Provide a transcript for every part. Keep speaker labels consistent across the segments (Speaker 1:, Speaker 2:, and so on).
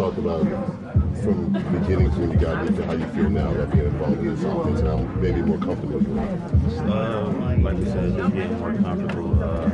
Speaker 1: talk about from the beginnings when you got into how you feel now about being involved in this offense now, maybe more comfortable?
Speaker 2: Like you said, just getting more comfortable.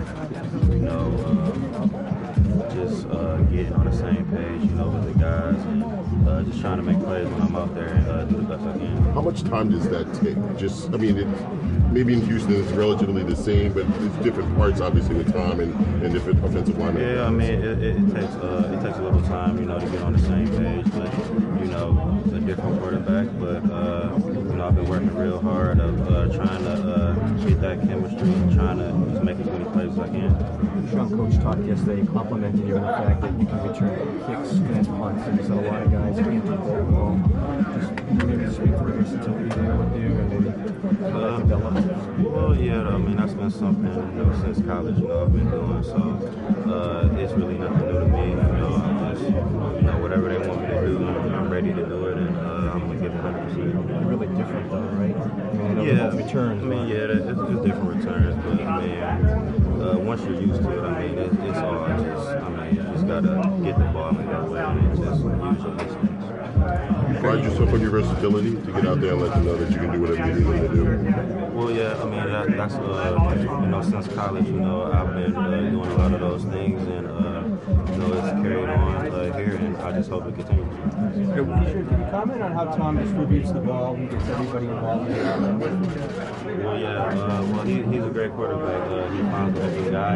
Speaker 2: Just getting on the same page, with the guys, and just trying to make plays when I'm out there and do the best I can.
Speaker 1: How much time does that take? Maybe in Houston it's relatively the same, but it's different parts, obviously, with Tom and different offensive linemen.
Speaker 2: Yeah, I mean, it takes a little time, to get on the same page, but a different quarterback. But I've been working real hard of trying to get that chemistry and trying to just make as many plays as I can.
Speaker 3: Sean, Coach talked yesterday, complimented you on the fact that you can return kicks and punts, and he said a lot of guys can't do that well. Just maybe speak to the versatility there with you and maybe develop.
Speaker 2: Well, yeah, I mean, that's been something, since college, I've been doing, so it's really nothing new to me. I'm just, whatever they want me to do, I'm ready to do it, and I'm going to give it 100%.
Speaker 3: Really different, though, right? I mean, yeah, returns.
Speaker 2: I mean, yeah, it's different returns, but I mean, once you're used to it, I mean, it's all you just got to get the ball in that way and just use your instincts.
Speaker 1: Pride yourself on your versatility to get out there and let them know that you can do whatever you need to do.
Speaker 2: Well, yeah, I mean, that's since college, I've been doing a lot of those things, and it's carried on here, and I just hope it continues.
Speaker 3: Can you comment on how Tom distributes the ball? He gets everybody involved in it.
Speaker 2: Well, yeah, he's a great quarterback. He finds the open guy,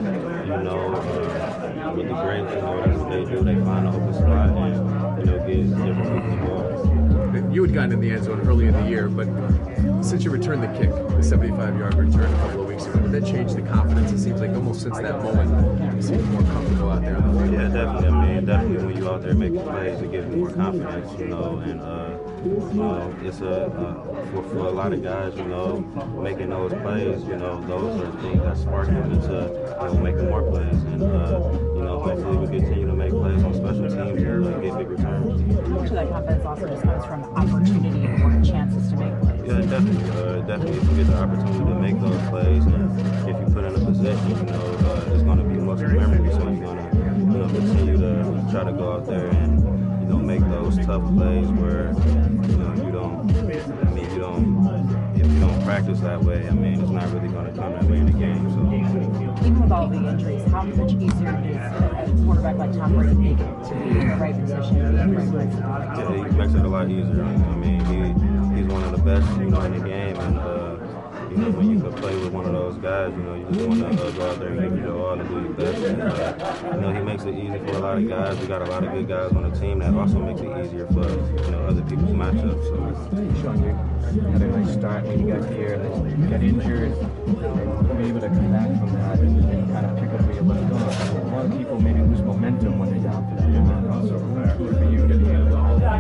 Speaker 2: and with the greats, that's what they do. They find the open spot and get different people involved.
Speaker 4: You had gotten in the end zone early in the year, but since you returned the kick, the 75-yard return a couple of weeks ago, did that change the confidence? It seems like almost since that moment, you seem more comfortable out there.
Speaker 2: Yeah, definitely. I mean, definitely when you're out there making plays, it gives you more confidence, and it's for a lot of guys, making those plays, those are things that spark them into making more plays, and hopefully we continue to make plays on special teams and get big returns.
Speaker 5: Much of that confidence also just comes from opportunity or chances to make plays.
Speaker 2: Yeah, definitely. If you get the opportunity to make those plays, and if you put in a position, it's going to be muscle memory, so you're going to continue to try to go out there and make those tough plays where if you don't practice that way, I mean, it's not really going to come that way in the game. So
Speaker 5: even with all the injuries, how much easier it is a quarterback like Tom Brady to make it to be in the right position, be in the right place?
Speaker 2: Yeah, he makes it a lot easier. I mean, he's one of the best, in the game, and when you can play with one of those guys, you just want to go out there and give your all and do your best. And, he makes it easy for a lot of guys. We got a lot of good guys on the team that also makes it easier for other people's matchups. So,
Speaker 3: Sean, you had a nice start when you got here, and then you got injured. You were able to come back from that and kind of pick up where you left off. A lot of people maybe lose momentum when they're down for that. So good for you to be able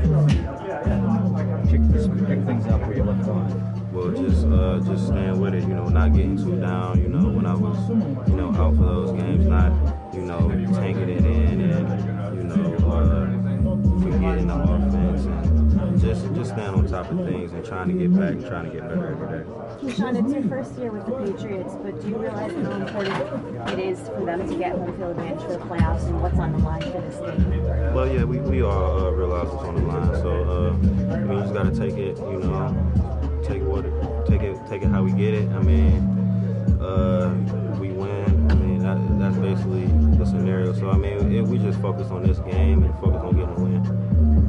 Speaker 3: to pick things up where you left off.
Speaker 2: Well, just staying with it, not getting too down, when I was, out for those games, not, tanking it in and, forgetting the offense and just staying on top of things and trying to get back and trying to get better every day.
Speaker 6: Sean, it's your first year with the Patriots, but do you realize how important it is for them to get home field advantage for the playoffs and what's on the line for this game?
Speaker 2: Well, yeah, we all realize what's on the line, so we just got to take it, take it how we get it. I mean, we win. I mean, that's basically the scenario. So I mean, we just focus on this game and focus on getting a win.